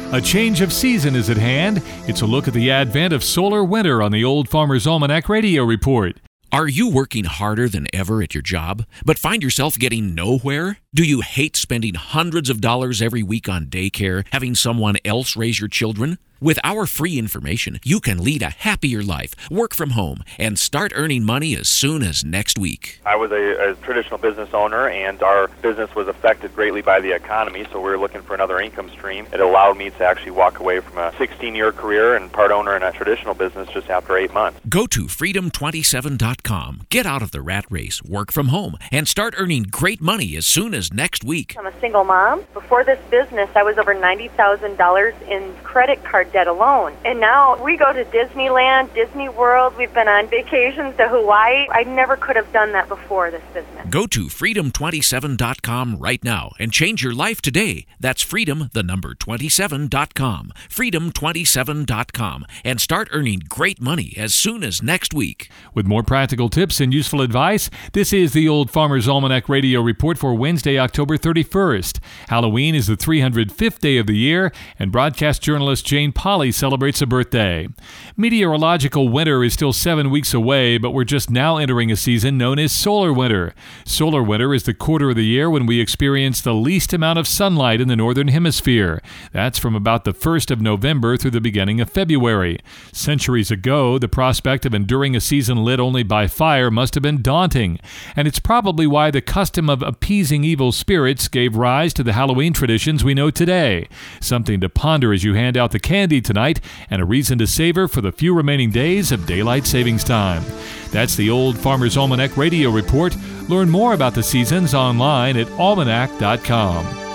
A change of season is at hand. It's a look at the advent of solar winter on the Old Farmer's Almanac Radio Report. Are you working harder than ever at your job, but find yourself getting nowhere? Do you hate spending hundreds of dollars every week on daycare, having someone else raise your children? With our free information, you can lead a happier life, work from home, and start earning money as soon as next week. I was a traditional business owner, and our business was affected greatly by the economy, so we were looking for another income stream. It allowed me to actually walk away from a 16-year career and part owner in a traditional business just after 8 months. Go to freedom27.com, get out of the rat race, work from home, and start earning great money as soon as next week. I'm a single mom. Before this business, I was over $90,000 in credit card debt alone. And now we go to Disneyland, Disney World. We've been on vacations to Hawaii. I never could have done that before this business. Go to freedom27.com right now and change your life today. That's freedom27.com. Freedom27.com, and start earning great money as soon as next week. With more practical tips and useful advice, this is the Old Farmer's Almanac Radio Report for Wednesday, October 31st. Halloween is the 305th day of the year, and broadcast journalist Jane Polly celebrates a birthday. Meteorological winter is still 7 weeks away, but we're just now entering a season known as solar winter. Solar winter is the quarter of the year when we experience the least amount of sunlight in the northern hemisphere. That's from about the 1st of November through the beginning of February. Centuries ago, the prospect of enduring a season lit only by fire must have been daunting, and it's probably why the custom of appeasing evil spirits gave rise to the Halloween traditions we know today. Something to ponder as you hand out the candy tonight, and a reason to savor for the few remaining days of daylight savings time. That's the Old Farmer's Almanac Radio Report. Learn more about the seasons online at almanac.com.